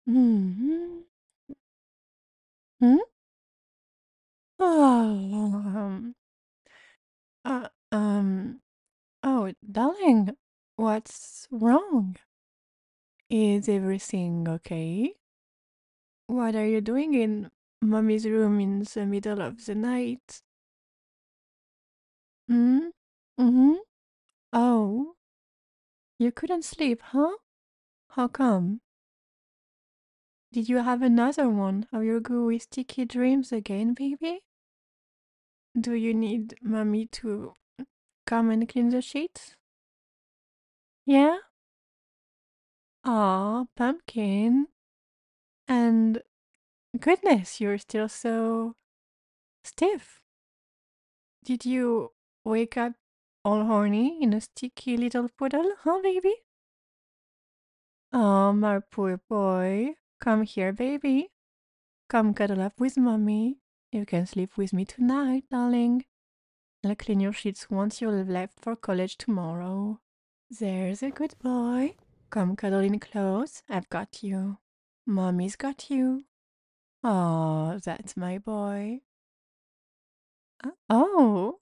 Mhm. Hmm? Oh, uh, um, oh, darling, what's wrong? Is everything okay? What are you doing in mommy's room in the middle of the night? Hmm? Mm-hmm. Oh, you couldn't sleep, huh? How come? Did you have another one of your gooey sticky dreams again, baby? Do you need mommy to come and clean the sheets? Yeah? Aw, pumpkin. And goodness, you're still so stiff. Did you wake up all horny in a sticky little puddle, huh, baby? Oh, my poor boy. Come here, baby. Come cuddle up with mommy. You can sleep with me tonight, darling. I'll clean your sheets once you're left for college tomorrow. There's a good boy. Come cuddle in close. I've got you. Mommy's got you. Oh, that's my boy. Oh.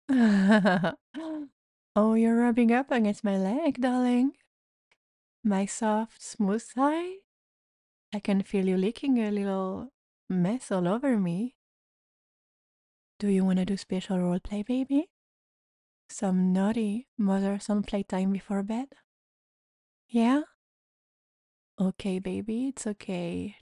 Oh, you're rubbing up against my leg, darling. My soft, smooth thigh. I can feel you licking a little mess all over me. Do you want to do special role play, baby? Some naughty mother-son playtime before bed? Yeah? Okay, baby, it's okay.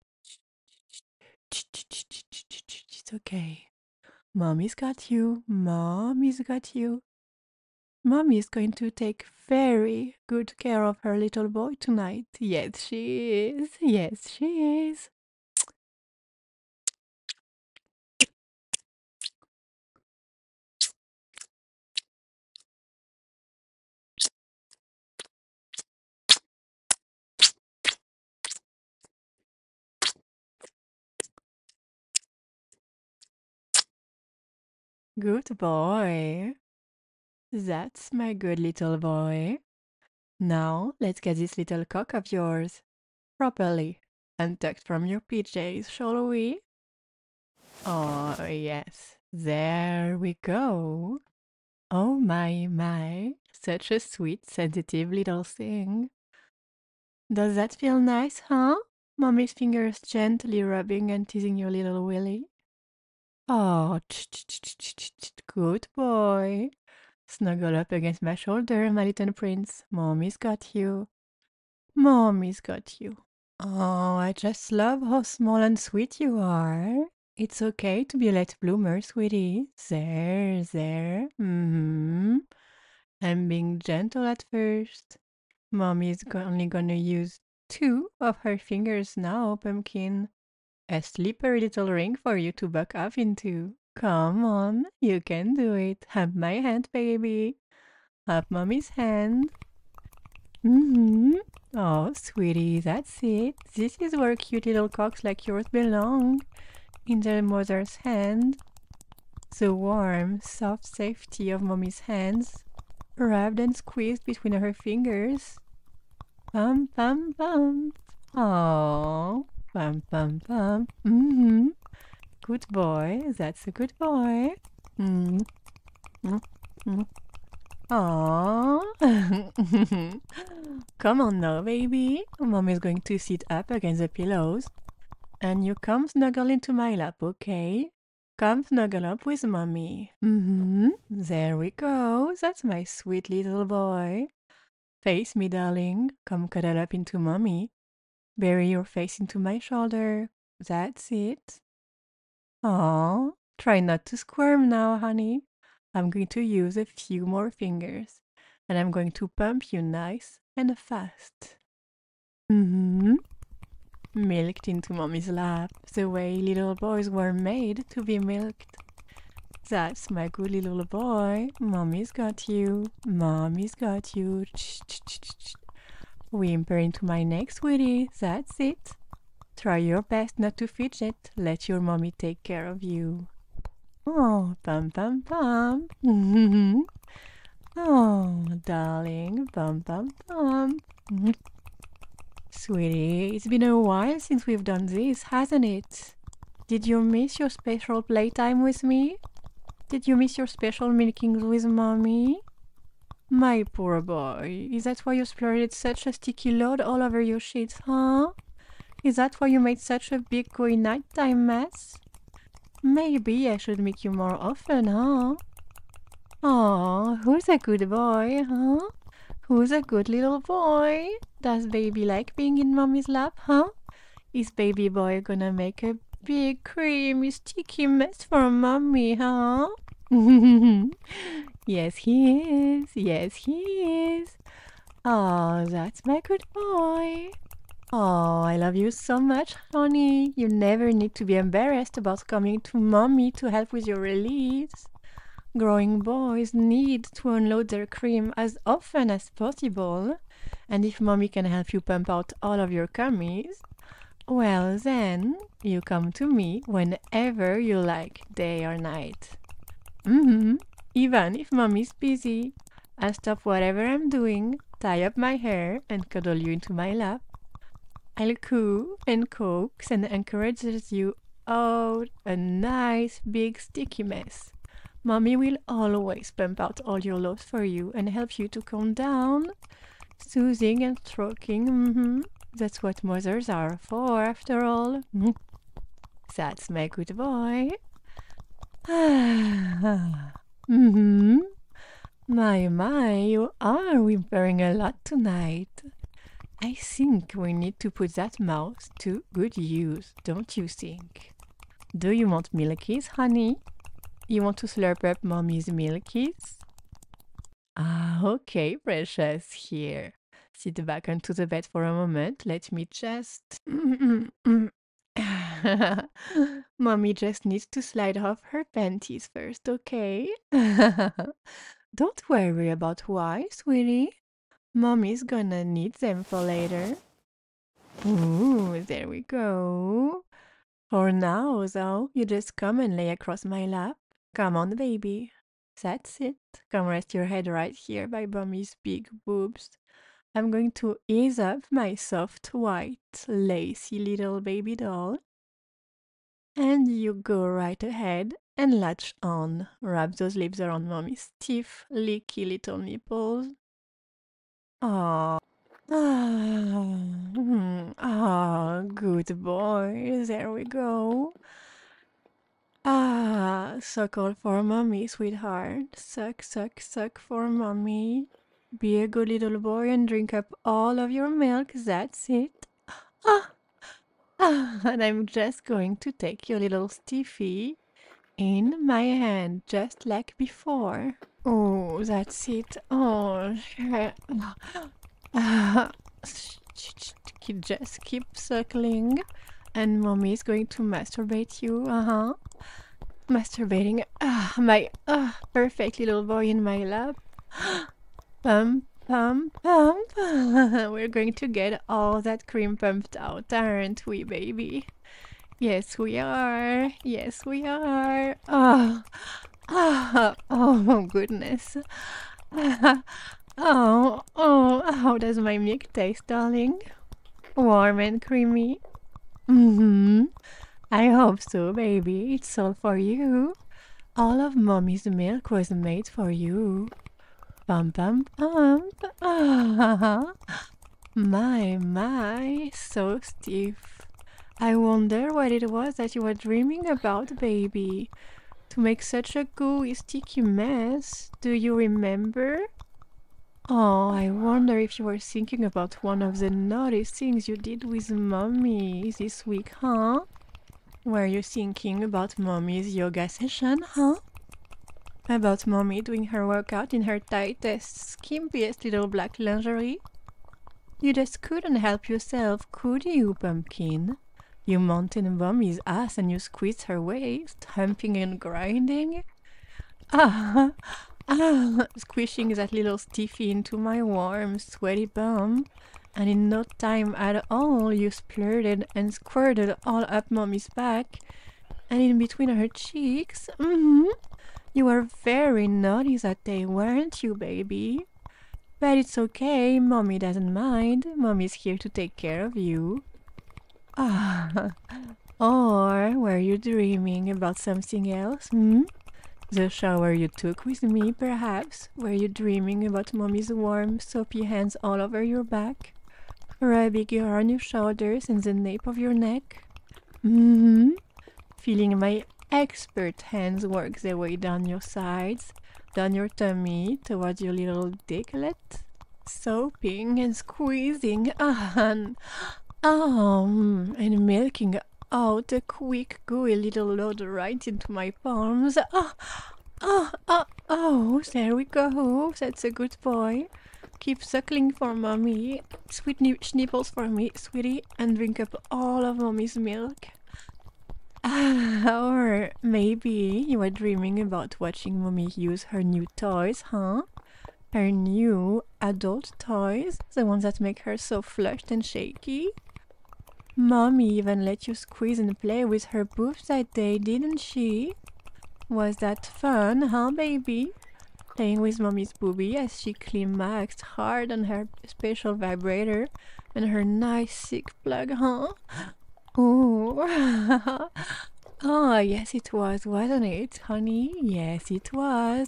It's okay. Mommy's got you. Mommy's got you. Mommy is going to take very good care of her little boy tonight. Yes, she is. Yes, she is. Good boy. That's my good little boy. Now, let's get this little cock of yours properly untucked from your PJs, shall we? Oh, yes. There we go. Oh, my. Such a sweet, sensitive little thing. Does that feel nice, huh? Mommy's fingers gently rubbing and teasing your little willy. Oh, good boy. Snuggle up against my shoulder, my little prince. Mommy's got you. Mommy's got you. Oh, I just love how small and sweet you are. It's okay to be a late bloomer, sweetie. There. I'm being gentle at first. Mommy's only gonna use 2 of her fingers now, Pumpkin. A slippery little ring for you to buck up into. Come on, you can do it. Have my hand, baby. Have Mommy's hand. Oh, sweetie, that's it. This is where cute little cocks like yours belong. In their mother's hand. The warm, soft safety of Mommy's hands, rubbed and squeezed between her fingers. Pum, pum, pum. Oh, pum, pum, pum. Good boy. That's a good boy. Mm. Mm. Mm. Aww. Come on now, baby. Mom is going to sit up against the pillows. And you come snuggle into my lap, okay? Come snuggle up with mommy. There we go. That's my sweet little boy. Face me, darling. Come cuddle up into mommy. Bury your face into my shoulder. That's it. Aw, try not to squirm now, honey. I'm going to use a few more fingers, and I'm going to pump you nice and fast. Milked into mommy's lap, the way little boys were made to be milked. That's my good little boy. Mommy's got you. Mommy's got you. Whimper into my neck, sweetie. That's it. Try your best not to fidget. Let your mommy take care of you. Oh, pum pum pum. Oh, darling, pum pum pum. sweetie. It's been a while since we've done this, hasn't it? Did you miss your special playtime with me? Did you miss your special milkings with mommy? My poor boy, is that why you splurted such a sticky load all over your sheets, huh? Is that why you made such a big gooey nighttime mess? Maybe I should make you more often, huh? Oh, who's a good boy, huh? Who's a good little boy? Does baby like being in mommy's lap, huh? Is baby boy gonna make a big creamy sticky mess for mommy, huh? Yes, he is. Yes, he is. Oh, that's my good boy. Oh, I love you so much, honey. You never need to be embarrassed about coming to mommy to help with your release. Growing boys need to unload their cream as often as possible. And if mommy can help you pump out all of your cummies, well then, you come to me whenever you like, day or night. Even if mommy's busy, I'll stop whatever I'm doing, tie up my hair, and cuddle you into my lap. I'll coo and coax and encourages you out a nice big sticky mess. Mommy will always pump out all your loads for you and help you to calm down. Soothing and stroking, that's what mothers are for, after all. That's my good boy. My, you are whimpering a lot tonight. I think we need to put that mouth to good use, don't you think? Do you want milkies, honey? You want to slurp up mommy's milkies? Ah, okay, precious. Here. Sit back onto the bed for a moment. Let me just... Mommy just needs to slide off her panties first, okay? Don't worry about why, sweetie. Mommy's gonna need them for later. Ooh, there we go. For now, though, you just come and lay across my lap. Come on, baby. That's it. Come rest your head right here by Mommy's big boobs. I'm going to ease up my soft, white, lacy little baby doll. And you go right ahead and latch on. Wrap those lips around Mommy's stiff, leaky little nipples. Aww. Good boy. There we go. Suckle for mommy, sweetheart. Suck, suck, suck for mommy. Be a good little boy and drink up all of your milk. That's it. And I'm just going to take your little stiffy in my hand, just like before. Oh, that's it. Oh, just keep suckling, and mommy is going to masturbate you. Masturbating. My perfect little boy in my lap. Pump, pump, pump. We're going to get all that cream pumped out, aren't we, baby? Yes, we are. Yes, we are. Oh, goodness. How does my milk taste, darling? Warm and creamy? I hope so, baby. It's all for you. All of mommy's milk was made for you. Pump, pump, pump. My, so stiff. I wonder what it was that you were dreaming about, baby. To make such a gooey, sticky mess. Do you remember? Oh, I wonder if you were thinking about one of the naughty things you did with mommy this week, huh? Were you thinking about mommy's yoga session, huh? About mommy doing her workout in her tightest, skimpiest little black lingerie? You just couldn't help yourself, could you, pumpkin? You mounted mommy's ass and you squeezed her waist, humping and grinding. Squishing that little stiffy into my warm, sweaty bum. And in no time at all, you splurted and squirted all up mommy's back and in between her cheeks. You were very naughty that day, weren't you, baby? But it's okay, mommy doesn't mind. Mommy's here to take care of you. Ah, or were you dreaming about something else? The shower you took with me, perhaps? Were you dreaming about mommy's warm, soapy hands all over your back? Rubbing on your shoulders and the nape of your neck? Feeling my expert hands work their way down your sides, down your tummy, towards your little dicklet? Soaping and squeezing, and milking out a quick, gooey little load right into my palms. There we go. That's a good boy. Keep suckling for mommy. Sweet nipples for me, sweetie, and drink up all of mommy's milk. Or maybe you were dreaming about watching mommy use her new toys, huh? Her new adult toys, the ones that make her so flushed and shaky. Mommy even let you squeeze and play with her boobs that day, didn't she? Was that fun, huh, baby? Playing with mommy's boobie as she climaxed hard on her special vibrator and her nice thick plug, huh? Ooh. Oh, yes it was, wasn't it, honey? Yes it was.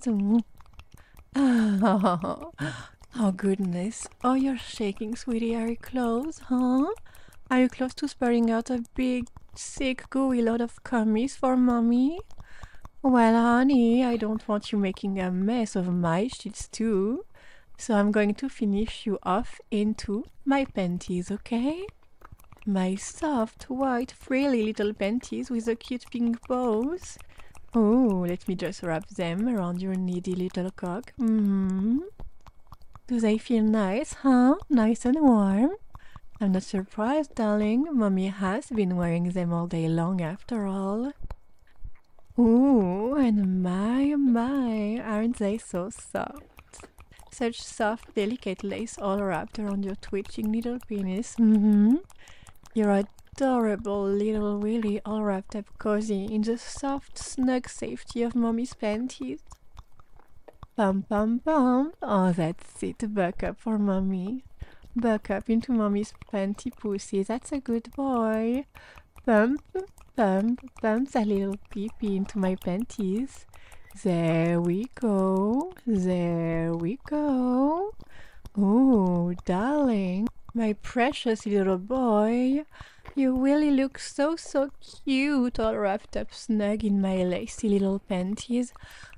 Oh, goodness. Oh, you're shaking, sweetie. Are you close, huh? Are you close to spurting out a big, thick, gooey load of cummies for mommy? Well, honey, I don't want you making a mess of my sheets too. So I'm going to finish you off into my panties, okay? My soft, white, frilly little panties with the cute pink bows. Oh, let me just wrap them around your needy little cock. Do they feel nice, huh? Nice and warm? I'm not surprised, darling. Mommy has been wearing them all day long after all. Ooh, and my, aren't they so soft? Such soft, delicate lace all wrapped around your twitching little penis. Your adorable little willy all wrapped up cozy in the soft, snug safety of mommy's panties. Pum pum pum. Oh, that's it. Buck up for mommy. Buck up into mommy's panty pussy. That's a good boy. Pump, pump, pump that little pee-pee into my panties. There we go. There we go. Oh, darling. My precious little boy. You really look so cute, all wrapped up snug in my lacy little panties.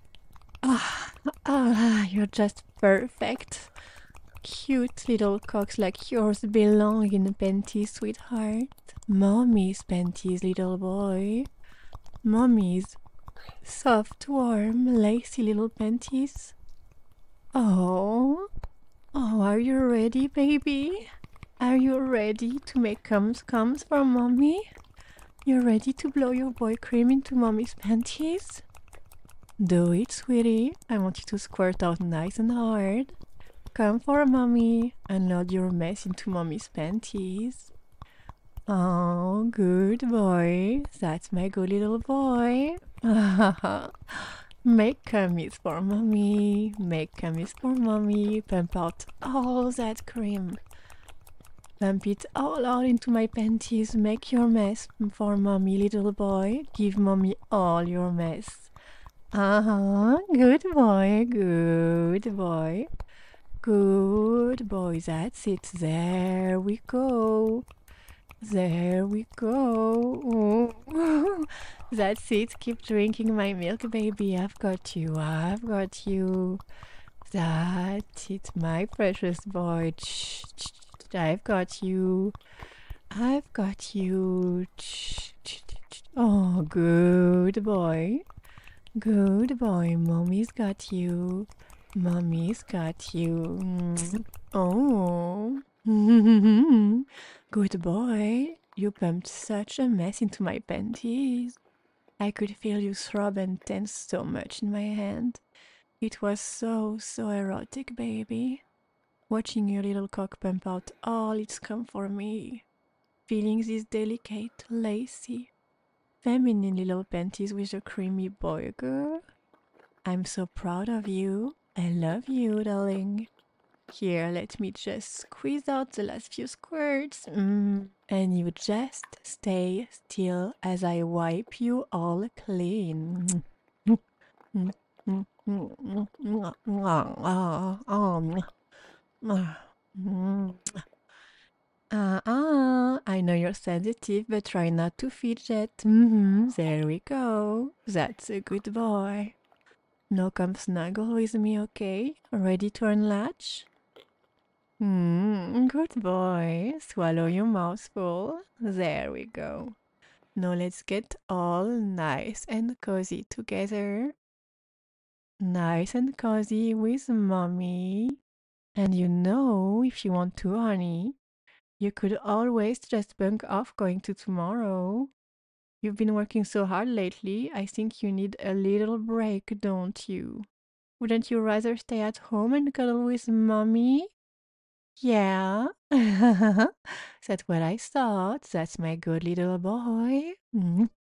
You're just perfect. Cute little cocks like yours belong in panties, sweetheart. Mommy's panties, little boy. Mommy's soft, warm, lacy little panties. Oh, are you ready, baby? Are you ready to make comes for mommy? You ready to blow your boy cream into mommy's panties? Do it, sweetie. I want you to squirt out nice and hard. Come for mommy and load your mess into mommy's panties. Oh, good boy. That's my good little boy. Make cummies for mommy. Make cummies for mommy. Pump out all that cream. Pump it all out into my panties. Make your mess for mommy, little boy. Give mommy all your mess. Good boy, good boy. Good boy, that's it. There we go. There we go. That's it. Keep drinking my milk, baby. I've got you. I've got you. That's it, my precious boy. I've got you. I've got you. Oh, good boy. Good boy. Mommy's got you. Mommy's got you. Oh. Good boy. You pumped such a mess into my panties. I could feel you throb and tense so much in my hand. It was so erotic, baby. Watching your little cock pump out all its cum for me. Feeling these delicate, lacy, feminine little panties with a creamy boy, girl. I'm so proud of you. I love you, darling. Here, let me just squeeze out the last few squirts. And you just stay still as I wipe you all clean. I know you're sensitive, but try not to fidget. There we go. That's a good boy. Now come snuggle with me, okay? Ready to unlatch? Good boy. Swallow your mouthful. There we go. Now let's get all nice and cozy together. Nice and cozy with mommy. And you know, if you want to, honey, you could always just bunk off going to tomorrow. You've been working so hard lately, I think you need a little break, don't you? Wouldn't you rather stay at home and cuddle with mommy? Yeah. That's what I thought. That's my good little boy.